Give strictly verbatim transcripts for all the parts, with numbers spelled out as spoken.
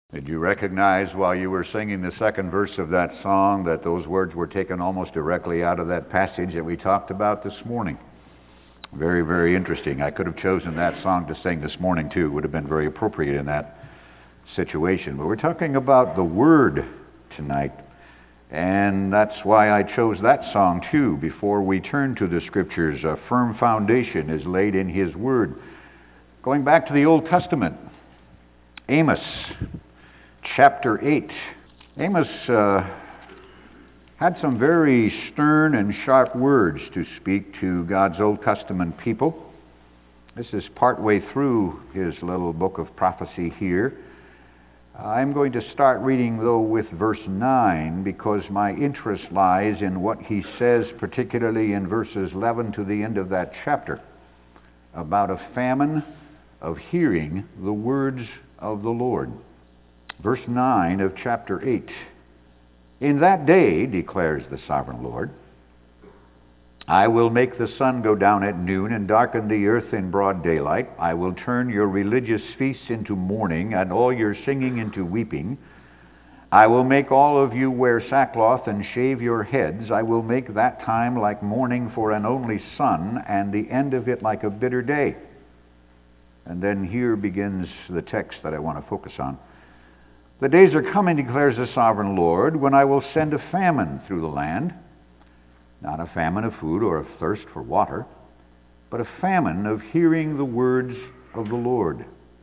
Did you recognize while you were singing the second verse of that song that those words were taken almost directly out of that passage that we talked about this morning? Very, very interesting. I could have chosen that song to sing this morning too. It would have been very appropriate in that situation. But we're talking about the Word tonight. And that's why I chose that song too. Before we turn to the Scriptures, a firm foundation is laid in His Word. Going back to the Old Testament, Amos chapter eight. Amos uh, had some very stern and sharp words to speak to God's Old Testament people. This is partway through his little book of prophecy here. I'm going to start reading, though, with verse nine, because my interest lies in what he says, particularly in verses eleven to the end of that chapter, about a famine of hearing the words of the Lord. Verse nine of chapter eight. In that day, declares the sovereign Lord, I will make the sun go down at noon and darken the earth in broad daylight. I will turn your religious feasts into mourning and all your singing into weeping. I will make all of you wear sackcloth and shave your heads. I will make that time like mourning for an only son, and the end of it like a bitter day. And then here begins the text that I want to focus on. The days are coming, declares the sovereign Lord, when I will send a famine through the land, not a famine of food or of thirst for water, but a famine of hearing the words of the Lord.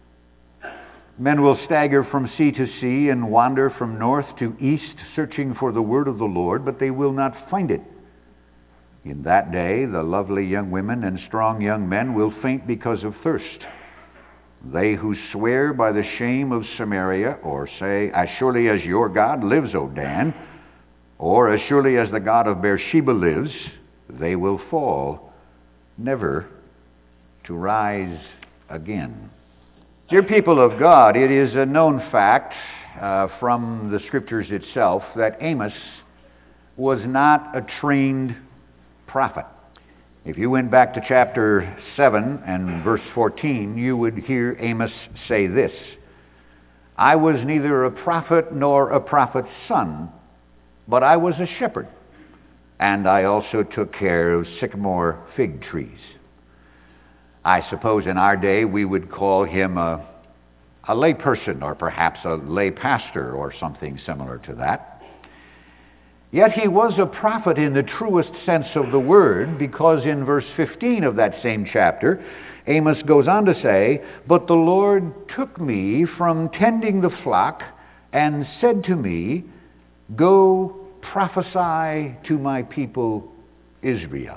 Men will stagger from sea to sea and wander from north to east, searching for the word of the Lord, but they will not find it. In that day, the lovely young women and strong young men will faint because of thirst. They who swear by the shame of Samaria, or say, as surely as your God lives, O Dan, or as surely as the God of Beersheba lives, they will fall, never to rise again. Dear people of God, it is a known fact uh, from the Scriptures itself that Amos was not a trained prophet. If you went back to chapter seven and verse fourteen, you would hear Amos say this, I was neither a prophet nor a prophet's son, but I was a shepherd, and I also took care of sycamore fig trees. I suppose in our day we would call him a, a lay person, or perhaps a lay pastor or something similar to that. Yet he was a prophet in the truest sense of the word, because in verse fifteen of that same chapter, Amos goes on to say, But the Lord took me from tending the flock and said to me, Go prophesy to my people Israel.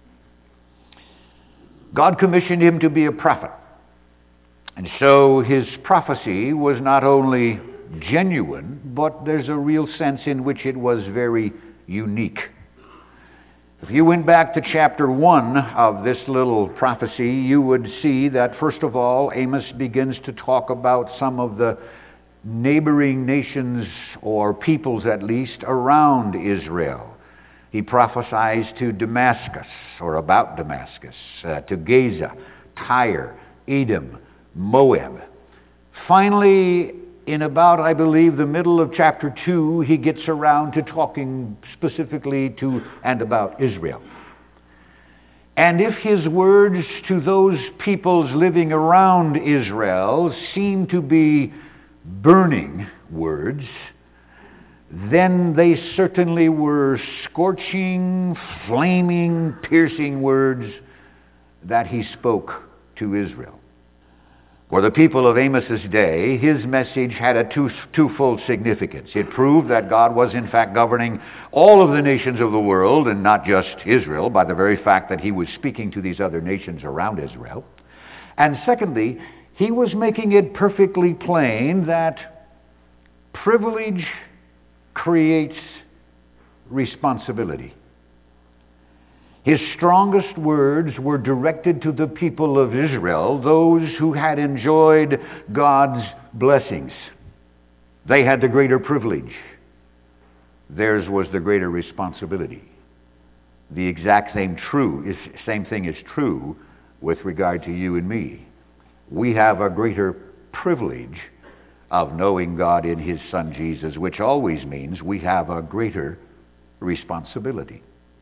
God commissioned him to be a prophet. And so his prophecy was not only genuine, but there's a real sense in which it was very unique. If you went back to chapter one of this little prophecy, you would see that first of all, Amos begins to talk about some of the neighboring nations, or peoples at least, around Israel. He prophesies to Damascus, or about Damascus, uh, to Gaza, Tyre, Edom, Moab. Finally, in about, I believe, the middle of chapter two, he gets around to talking specifically to and about Israel. And if his words to those peoples living around Israel seem to be burning words, then they certainly were scorching, flaming, piercing words that he spoke to Israel. For the people of Amos's day, his message had a two, twofold significance. It proved that God was in fact governing all of the nations of the world, and not just Israel, by the very fact that he was speaking to these other nations around Israel. And secondly, he was making it perfectly plain that privilege creates responsibility. His strongest words were directed to the people of Israel, those who had enjoyed God's blessings. They had the greater privilege. Theirs was the greater responsibility. The exact same true is same thing is true with regard to you and me. We have a greater privilege of knowing God in his Son Jesus, which always means we have a greater responsibility.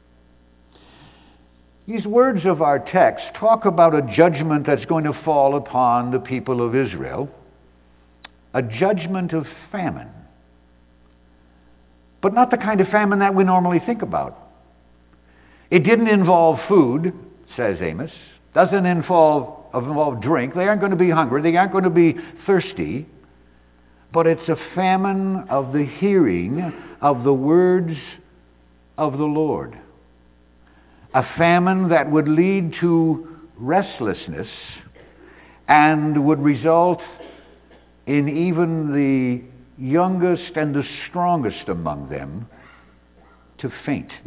These words of our text talk about a judgment that's going to fall upon the people of Israel, a judgment of famine, but not the kind of famine that we normally think about. It didn't involve food, says Amos. Doesn't involve, involve drink. They aren't going to be hungry. They aren't going to be thirsty. But it's a famine of the hearing of the words of the Lord. A famine that would lead to restlessness and would result in even the youngest and the strongest among them to faint.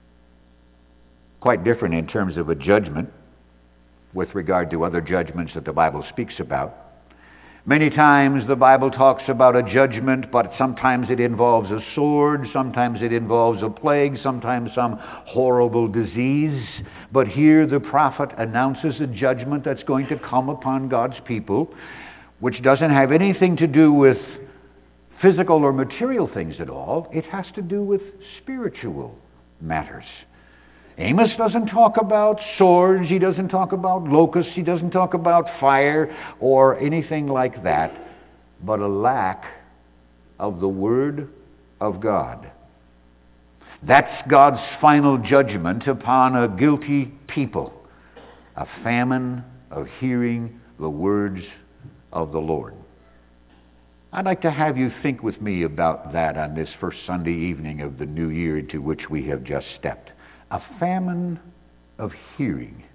Quite different in terms of a judgment with regard to other judgments that the Bible speaks about. Many times the Bible talks about a judgment, but sometimes it involves a sword, sometimes it involves a plague, sometimes some horrible disease. But here the prophet announces a judgment that's going to come upon God's people, which doesn't have anything to do with physical or material things at all. It has to do with spiritual matters. Amos doesn't talk about swords, he doesn't talk about locusts, he doesn't talk about fire or anything like that, but a lack of the Word of God. That's God's final judgment upon a guilty people, a famine of hearing the words of the Lord. I'd like to have you think with me about that on this first Sunday evening of the new year into which we have just stepped. A famine of hearing.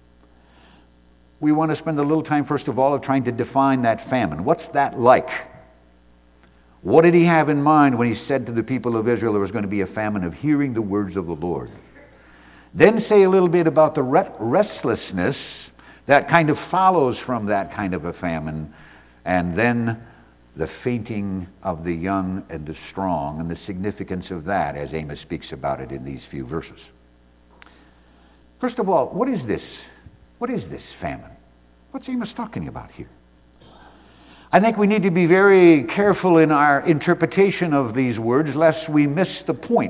We want to spend a little time, first of all, of trying to define that famine. What's that like? What did he have in mind when he said to the people of Israel there was going to be a famine of hearing the words of the Lord? Then say a little bit about the restlessness that kind of follows from that kind of a famine, and then the fainting of the young and the strong, and the significance of that as Amos speaks about it in these few verses. First of all, what is this? What is this famine? What's Amos talking about here? I think we need to be very careful in our interpretation of these words lest we miss the point.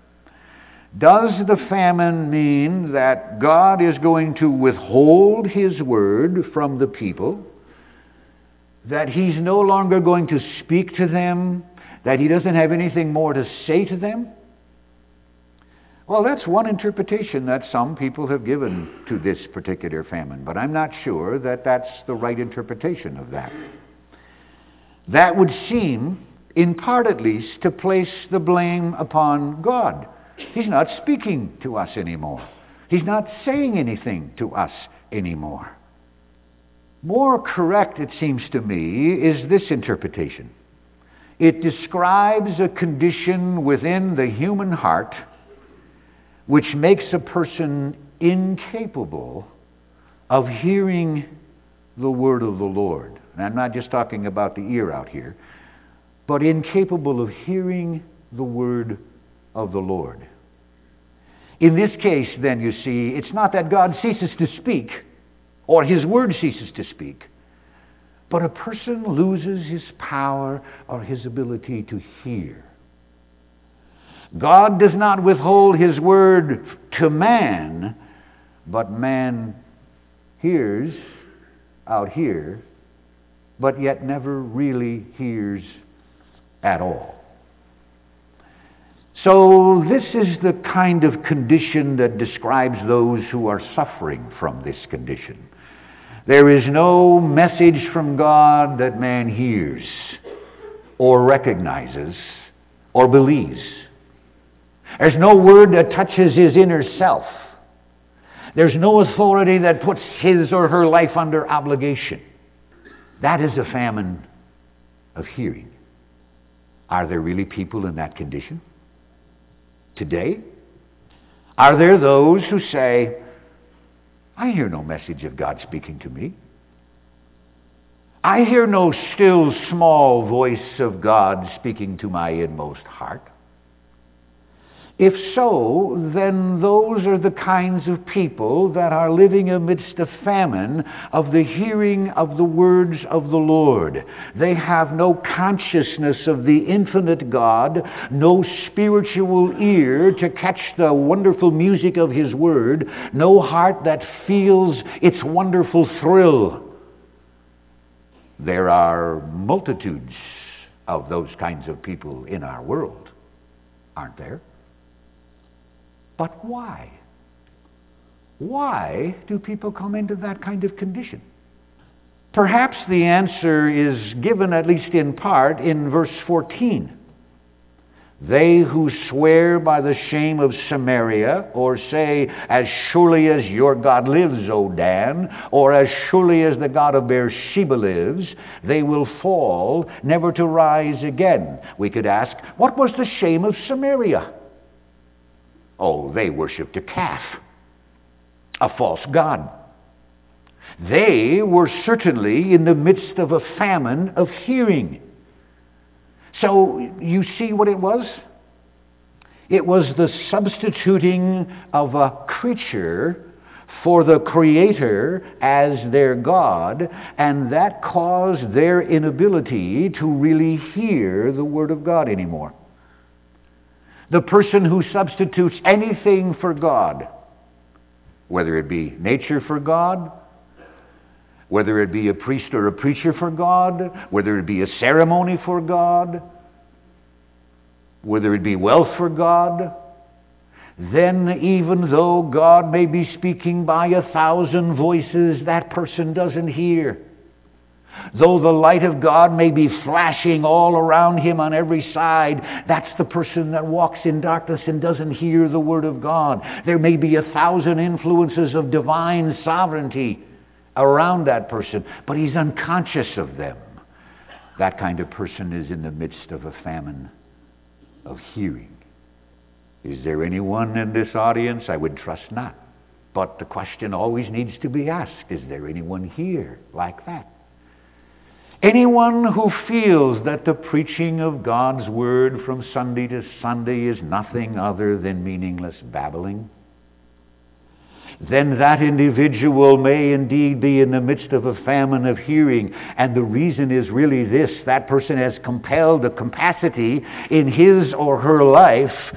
Does the famine mean that God is going to withhold his word from the people? That he's no longer going to speak to them? That he doesn't have anything more to say to them? Well, that's one interpretation that some people have given to this particular famine, but I'm not sure that that's the right interpretation of that. That would seem, in part at least, to place the blame upon God. He's not speaking to us anymore. He's not saying anything to us anymore. More correct, it seems to me, is this interpretation. It describes a condition within the human heart which makes a person incapable of hearing the word of the Lord. And I'm not just talking about the ear out here, but incapable of hearing the word of the Lord. In this case, then, you see, it's not that God ceases to speak or his word ceases to speak, but a person loses his power or his ability to hear. God does not withhold his word to man, but man hears out here, but yet never really hears at all. So this is the kind of condition that describes those who are suffering from this condition. There is no message from God that man hears or recognizes or believes. There's no word that touches his inner self. There's no authority that puts his or her life under obligation. That is a famine of hearing. Are there really people in that condition today? Are there those who say, I hear no message of God speaking to me. I hear no still small voice of God speaking to my inmost heart. If so, then those are the kinds of people that are living amidst a famine of the hearing of the words of the Lord. They have no consciousness of the infinite God, no spiritual ear to catch the wonderful music of His word, no heart that feels its wonderful thrill. There are multitudes of those kinds of people in our world, aren't there? But why? Why do people come into that kind of condition? Perhaps the answer is given, at least in part, in verse fourteen. They who swear by the shame of Samaria, or say, as surely as your God lives, O Dan, or as surely as the God of Beersheba lives, they will fall, never to rise again. We could ask, what was the shame of Samaria? Oh, they worshipped a calf, a false god. They were certainly in the midst of a famine of hearing. So you see what it was? It was the substituting of a creature for the Creator as their God, and that caused their inability to really hear the Word of God anymore. The person who substitutes anything for God, whether it be nature for God, whether it be a priest or a preacher for God, whether it be a ceremony for God, whether it be wealth for God, then even though God may be speaking by a thousand voices, that person doesn't hear. Though the light of God may be flashing all around him on every side, that's the person that walks in darkness and doesn't hear the Word of God. There may be a thousand influences of divine sovereignty around that person, but he's unconscious of them. That kind of person is in the midst of a famine of hearing. Is there anyone in this audience? I would trust not. But the question always needs to be asked, is there anyone here like that? Anyone who feels that the preaching of God's Word from Sunday to Sunday is nothing other than meaningless babbling? Then that individual may indeed be in the midst of a famine of hearing. And the reason is really this: that person has compelled a capacity in his or her life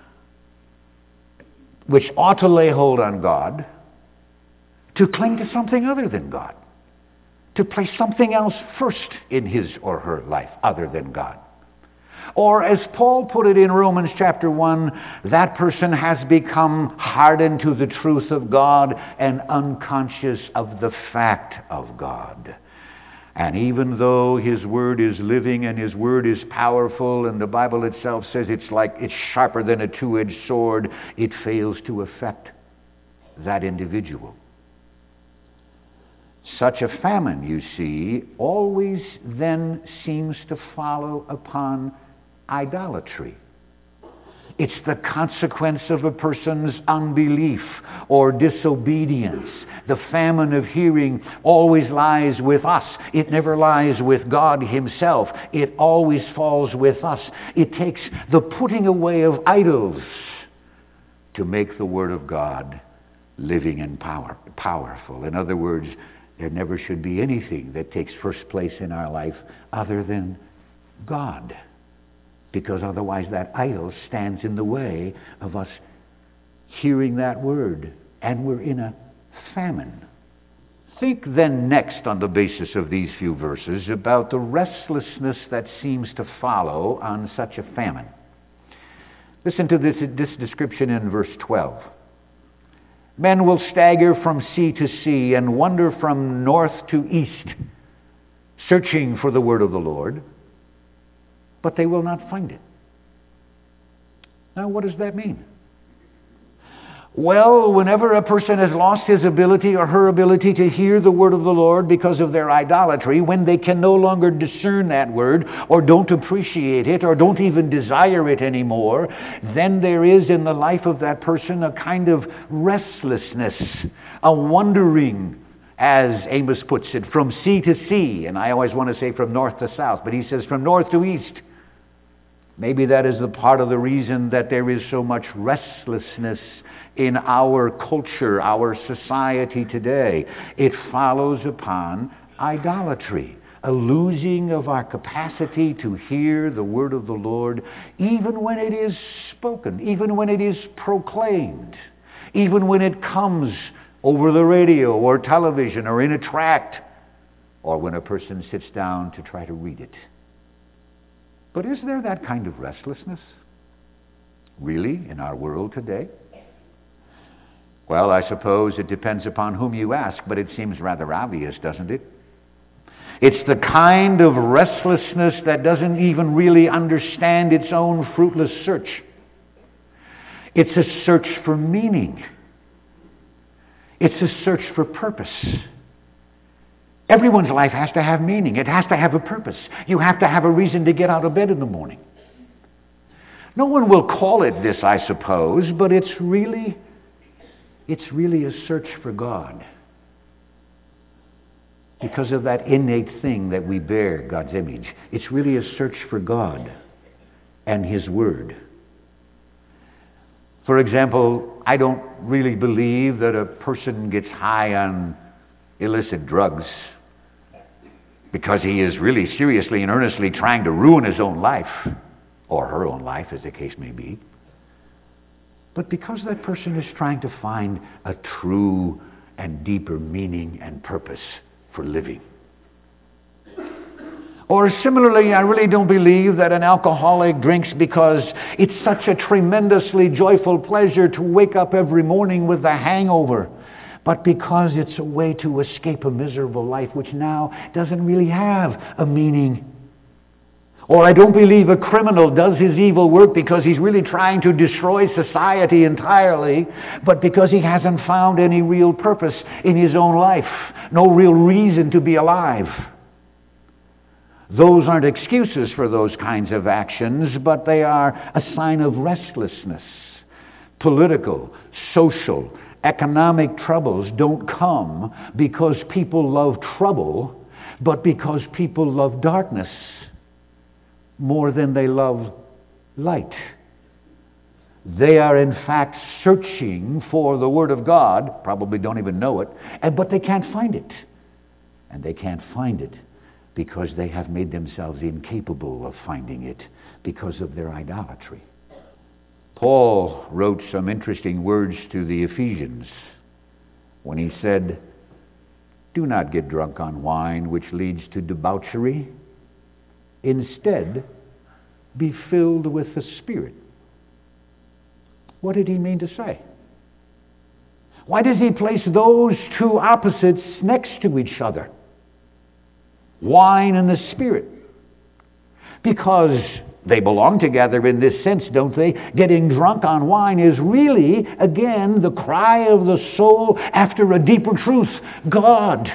which ought to lay hold on God, to cling to something other than God, to place something else first in his or her life other than God. Or as Paul put it in Romans chapter one, that person has become hardened to the truth of God and unconscious of the fact of God. And even though His Word is living and His Word is powerful, and the Bible itself says it's like it's sharper than a two-edged sword, it fails to affect that individual. Such a famine, you see, always then seems to follow upon idolatry. It's the consequence of a person's unbelief or disobedience. The famine of hearing always lies with us. It never lies with God Himself. It always falls with us. It takes the putting away of idols to make the Word of God living and power, powerful. In other words, there never should be anything that takes first place in our life other than God, because otherwise that idol stands in the way of us hearing that word, and we're in a famine. Think then next, on the basis of these few verses, about the restlessness that seems to follow on such a famine. Listen to this, this description in verse twelve. Men will stagger from sea to sea and wander from north to east, searching for the word of the Lord, but they will not find it. Now, what does that mean? Well, whenever a person has lost his ability or her ability to hear the word of the Lord because of their idolatry, when they can no longer discern that word, or don't appreciate it, or don't even desire it anymore, then there is in the life of that person a kind of restlessness, a wandering, as Amos puts it, from sea to sea. And I always want to say from north to south, but he says from north to east. Maybe that is the part of the reason that there is so much restlessness in our culture, our society today. It follows upon idolatry, a losing of our capacity to hear the word of the Lord, even when it is spoken, even when it is proclaimed, even when it comes over the radio or television or in a tract, or when a person sits down to try to read it. But is there that kind of restlessness, really, in our world today? Well, I suppose it depends upon whom you ask, but it seems rather obvious, doesn't it? It's the kind of restlessness that doesn't even really understand its own fruitless search. It's a search for meaning. It's a search for purpose. Everyone's life has to have meaning. It has to have a purpose. You have to have a reason to get out of bed in the morning. No one will call it this, I suppose, but it's really, it's really a search for God. Because of that innate thing that we bear, God's image. It's really a search for God and His Word. For example, I don't really believe that a person gets high on illicit drugs because he is really seriously and earnestly trying to ruin his own life, or her own life, as the case may be, but because that person is trying to find a true and deeper meaning and purpose for living. Or similarly, I really don't believe that an alcoholic drinks because it's such a tremendously joyful pleasure to wake up every morning with a hangover, but because it's a way to escape a miserable life which now doesn't really have a meaning. Or I don't believe a criminal does his evil work because he's really trying to destroy society entirely, but because he hasn't found any real purpose in his own life, no real reason to be alive. Those aren't excuses for those kinds of actions, but they are a sign of restlessness. Political, social, economic troubles don't come because people love trouble, but because people love darkness more than they love light. They are in fact searching for the Word of God, probably don't even know it, and but they can't find it. And they can't find it because they have made themselves incapable of finding it because of their idolatry. Paul wrote some interesting words to the Ephesians when he said, "Do not get drunk on wine, which leads to debauchery. Instead, be filled with the Spirit." What did he mean to say? Why does he place those two opposites next to each other? Wine and the Spirit. Because they belong together in this sense, don't they? Getting drunk on wine is really, again, the cry of the soul after a deeper truth, God.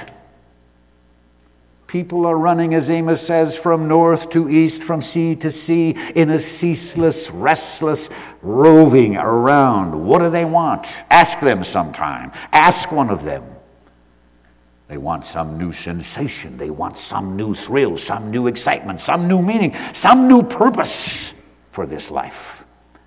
People are running, as Amos says, from north to east, from sea to sea, in a ceaseless, restless roving around. What do they want? Ask them sometime. Ask one of them. They want some new sensation. They want some new thrill, some new excitement, some new meaning, some new purpose for this life.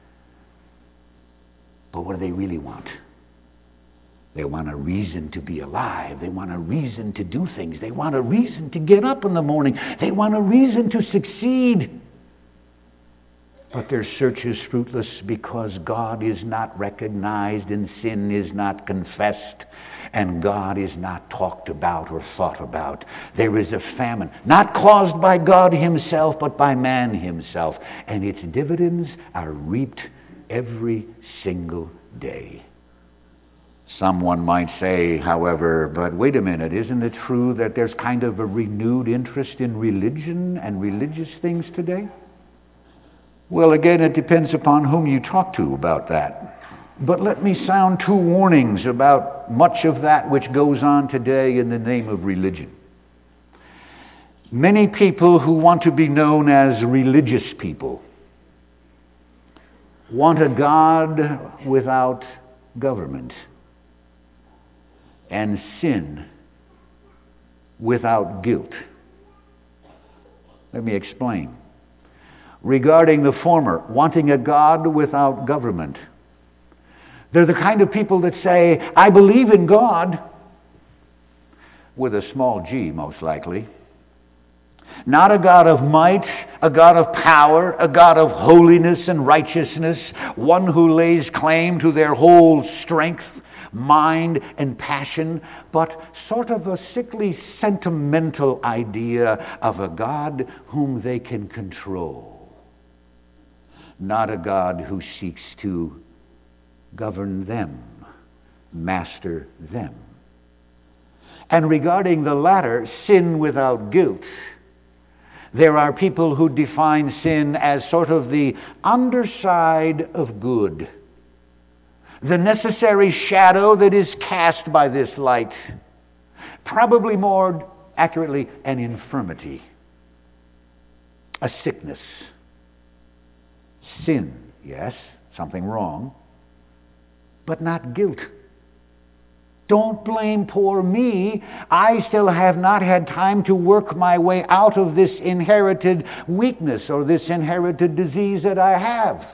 But what do they really want? They want a reason to be alive. They want a reason to do things. They want a reason to get up in the morning. They want a reason to succeed. But their search is fruitless because God is not recognized and sin is not confessed and God is not talked about or thought about. There is a famine, not caused by God Himself, but by man himself. And its dividends are reaped every single day. Someone might say, however, but wait a minute, isn't it true that there's kind of a renewed interest in religion and religious things today? Well, again, it depends upon whom you talk to about that. But let me sound two warnings about much of that which goes on today in the name of religion. Many people who want to be known as religious people want a God without government and sin without guilt. Let me explain. regarding the former, wanting a God without government. They're the kind of people that say, I believe in God, with a small g most likely. Not a God of might, a God of power, a God of holiness and righteousness, one who lays claim to their whole strength, mind, and passion, but sort of a sickly, sentimental idea of a God whom they can control. Not a God who seeks to govern them, master them. And regarding the latter, sin without guilt, there are people who define sin as sort of the underside of good, the necessary shadow that is cast by this light, probably more accurately an infirmity, a sickness. Sin, yes, something wrong, but not guilt. Don't blame poor me. I still have not had time to work my way out of this inherited weakness or this inherited disease that I have.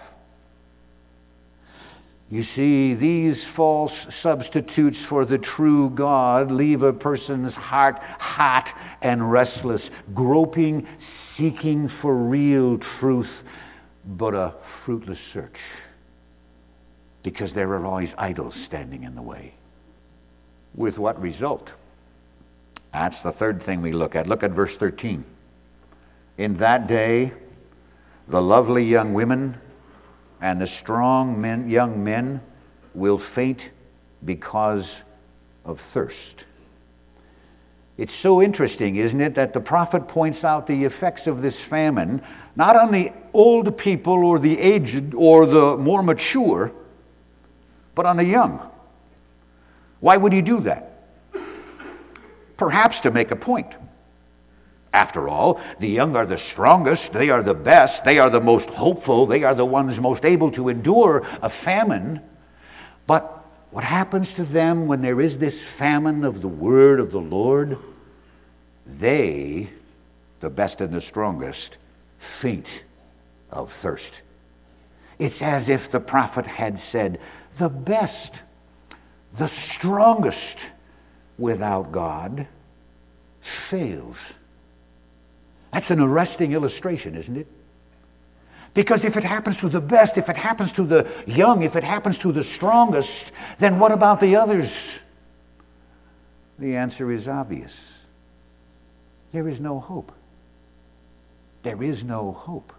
You see, these false substitutes for the true God leave a person's heart hot and restless, groping, seeking for real truth, but a fruitless search, because there are always idols standing in the way. With what result? That's the third thing we look at. Look at verse thirteen. In that day, the lovely young women and the strong men, young men will faint because of thirst. It's so interesting, isn't it, that the prophet points out the effects of this famine, not on the old people or the aged or the more mature, but on the young. Why would he do that? Perhaps to make a point. After all, the young are the strongest, they are the best, they are the most hopeful, they are the ones most able to endure a famine. But what happens to them when there is this famine of the word of the Lord? They, the best and the strongest, faint of thirst. It's as if the prophet had said, the best, the strongest without God fails. That's an arresting illustration, isn't it? Because if it happens to the best, if it happens to the young, if it happens to the strongest, then what about the others? The answer is obvious. There is no hope. There is no hope.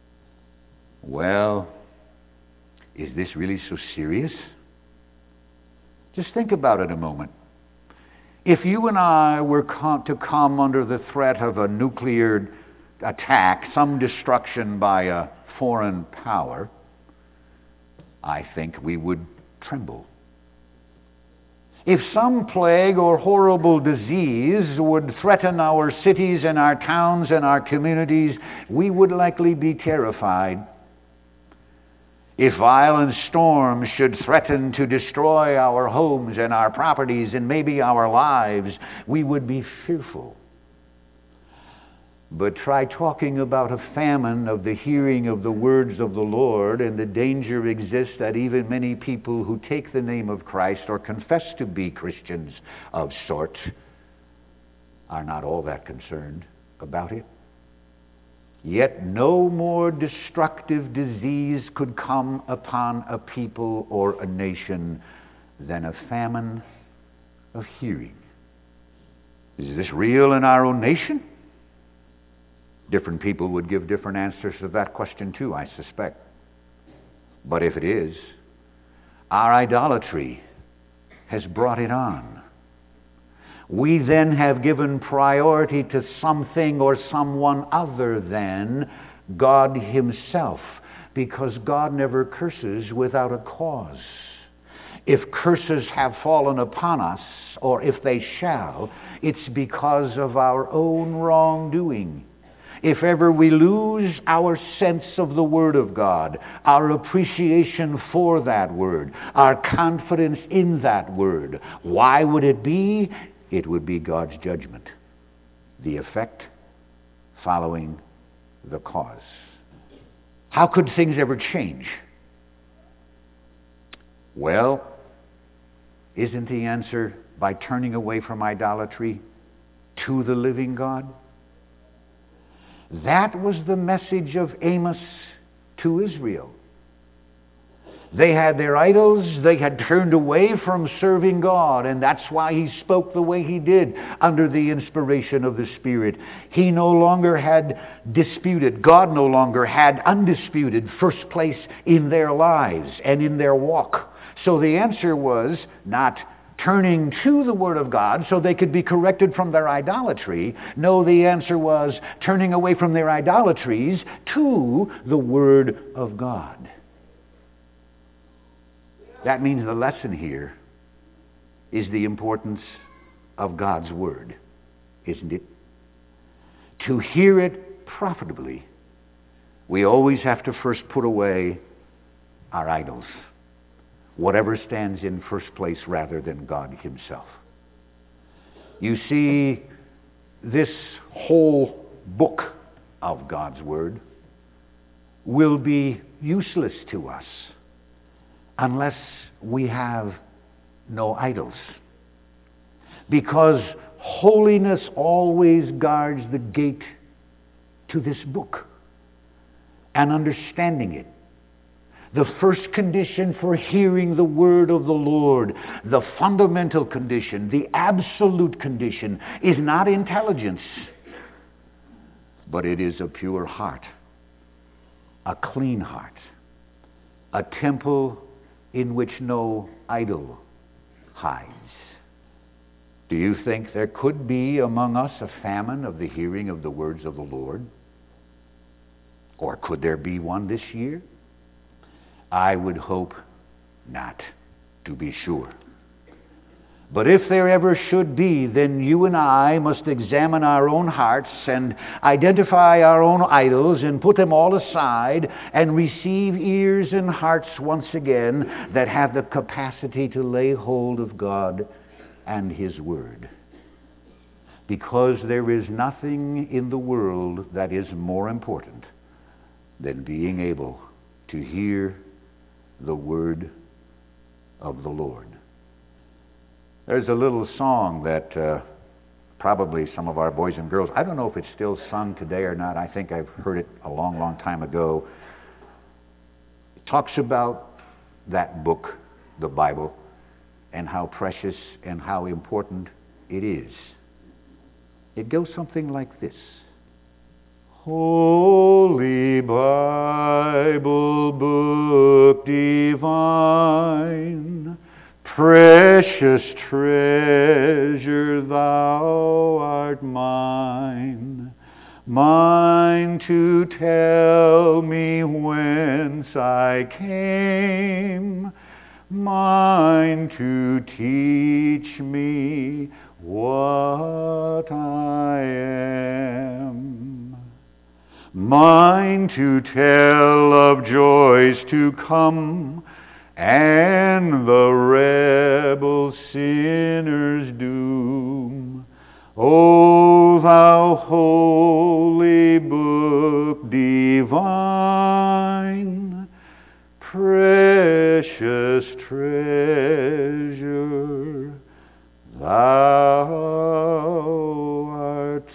Well, is this really so serious? Just think about it a moment. If you and I were to come under the threat of a nuclear attack, some destruction by a foreign power, I think we would tremble. If some plague or horrible disease would threaten our cities and our towns and our communities, we would likely be terrified. If violent storms should threaten to destroy our homes and our properties and maybe our lives, we would be fearful. But try talking about a famine of the hearing of the words of the Lord, and the danger exists that even many people who take the name of Christ or confess to be Christians of sorts are not all that concerned about it. Yet no more destructive disease could come upon a people or a nation than a famine of hearing. Is this real in our own nation? Different people would give different answers to that question too, I suspect. But if it is, our idolatry has brought it on. We then have given priority to something or someone other than God Himself, because God never curses without a cause. If curses have fallen upon us, or if they shall, it's because of our own wrongdoing. If ever we lose our sense of the Word of God, our appreciation for that Word, our confidence in that Word, why would it be? It would be God's judgment. The effect following the cause. How could things ever change? Well, isn't the answer by turning away from idolatry to the living God? That was the message of Amos to Israel. They had their idols, they had turned away from serving God, and that's why he spoke the way he did under the inspiration of the Spirit. He no longer had disputed, God no longer had undisputed first place in their lives and in their walk. So the answer was not turning to the Word of God so they could be corrected from their idolatry. No, the answer was turning away from their idolatries to the Word of God. That means the lesson here is the importance of God's Word, isn't it? To hear it profitably, we always have to first put away our idols, whatever stands in first place rather than God himself. You see, this whole book of God's Word will be useless to us unless we have no idols. Because holiness always guards the gate to this book and understanding it. The first condition for hearing the word of the Lord, the fundamental condition, the absolute condition, is not intelligence, but it is a pure heart, a clean heart, a temple in which no idol hides. Do you think there could be among us a famine of the hearing of the words of the Lord? Or could there be one this year? I would hope not, to be sure. But if there ever should be, then you and I must examine our own hearts and identify our own idols and put them all aside and receive ears and hearts once again that have the capacity to lay hold of God and His Word. Because there is nothing in the world that is more important than being able to hear the Word of the Lord. There's a little song that uh, probably some of our boys and girls, I don't know if it's still sung today or not. I think I've heard it a long, long time ago. It talks about that book, the Bible, and how precious and how important it is. It goes something like this. Holy Bible, book divine, precious treasure, thou art mine, mine to tell me whence I came, mine to teach me what I am, mine to tell of joys to come, and the rebel sinner's doom. O thou holy book divine, precious treasure, thou art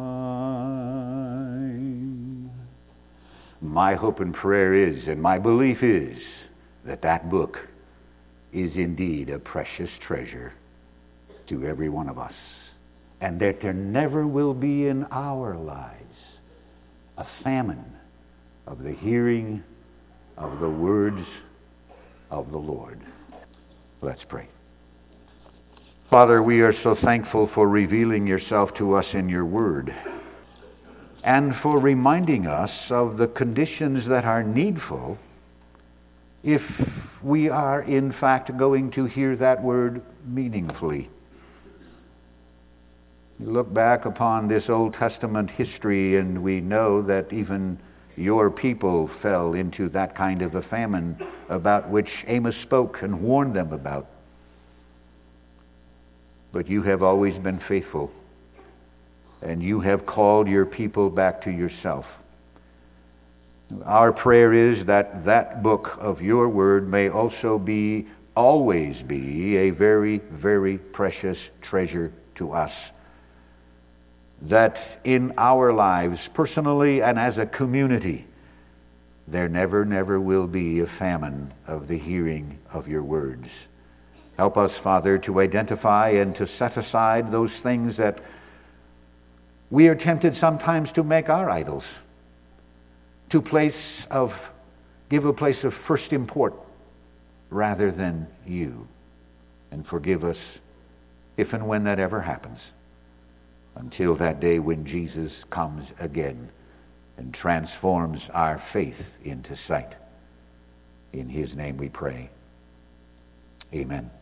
mine. My hope and prayer is, and my belief is, that that book is indeed a precious treasure to every one of us, and that there never will be in our lives a famine of the hearing of the words of the Lord. Let's pray. Father, we are so thankful for revealing yourself to us in your word and for reminding us of the conditions that are needful if we are in fact going to hear that word meaningfully. We look back upon this Old Testament history and we know that even your people fell into that kind of a famine about which Amos spoke and warned them about. But you have always been faithful, and you have called your people back to yourself. Our prayer is that that book of your word may also be, always be, a very, very precious treasure to us. That in our lives, personally and as a community, there never, never will be a famine of the hearing of your words. Help us, Father, to identify and to set aside those things that we are tempted sometimes to make our idols, to place of, give a place of first import rather than you. And forgive us if and when that ever happens, until that day when Jesus comes again and transforms our faith into sight. In his name we pray. Amen.